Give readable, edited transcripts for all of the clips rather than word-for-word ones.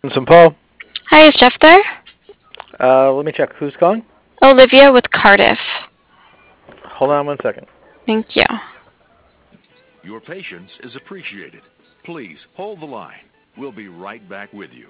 St. Paul. Hi, is Jeff there? Let me check. Who's calling? Olivia with Cardiff. Hold on 1 second. Thank you. Your patience is appreciated. Please hold the line. We'll be right back with you.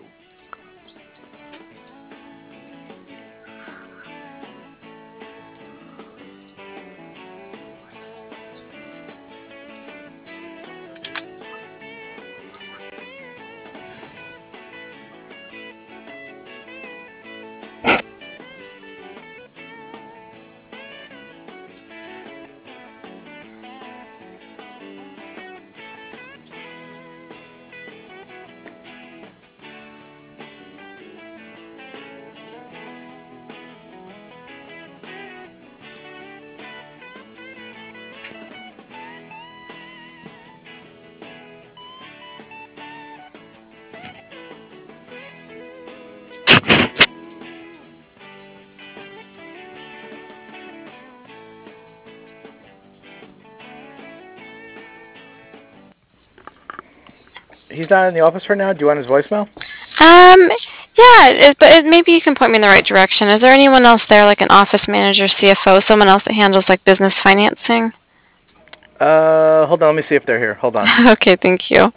He's not in the office right now. Do you want his voicemail? Um, yeah, but maybe you can point me in the right direction. Is there anyone else there, like an office manager, CFO, someone else that handles like business financing? Hold on. Let me see if they're here. Hold on. Okay, thank you.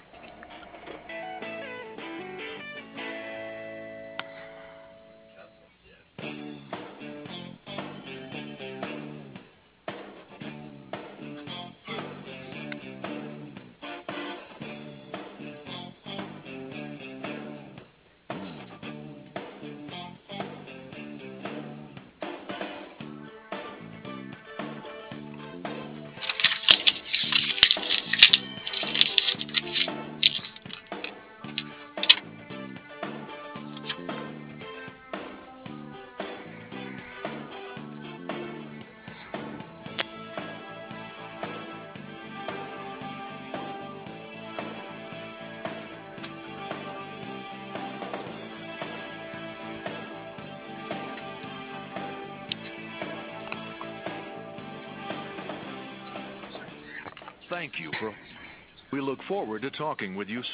Thank you. We look forward to talking with you soon.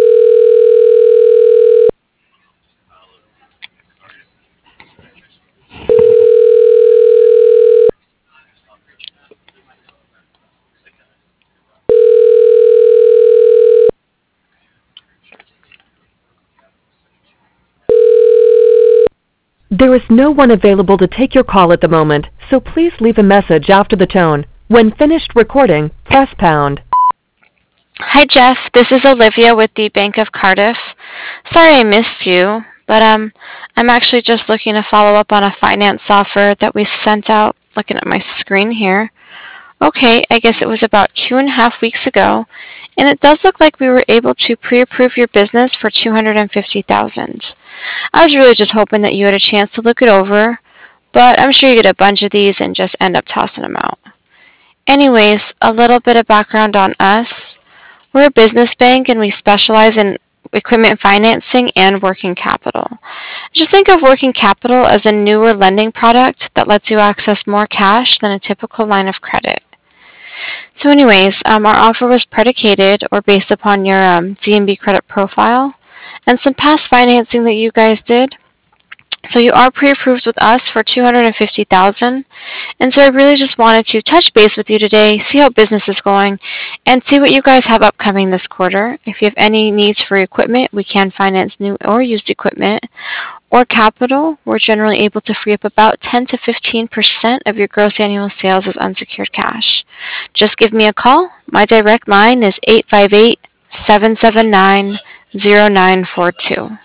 There is no one available to take your call at the moment, so please leave a message after the tone. When finished recording, press pound. Hi, Jeff. This is Olivia with the Bank of Cardiff. Sorry I missed you, but I'm actually just looking to follow up on a finance offer that we sent out. Looking at my screen here. Okay, I guess it was about 2.5 weeks ago, and it does look like we were able to pre-approve your business for $250,000. I was really just hoping that you had a chance to look it over, but I'm sure you get a bunch of these and just end up tossing them out. Anyways, a little bit of background on us. We're a business bank and we specialize in equipment financing and working capital. Just think of working capital as a newer lending product that lets you access more cash than a typical line of credit. So anyways, our offer was predicated or based upon your D&B credit profile and some past financing that you guys did. So you are pre-approved with us for $250,000, and so I really just wanted to touch base with you today, see how business is going, and see what you guys have upcoming this quarter. If you have any needs for equipment, we can finance new or used equipment, or capital. We're generally able to free up about 10 to 15% of your gross annual sales as unsecured cash. Just give me a call. My direct line is 858-779-0942.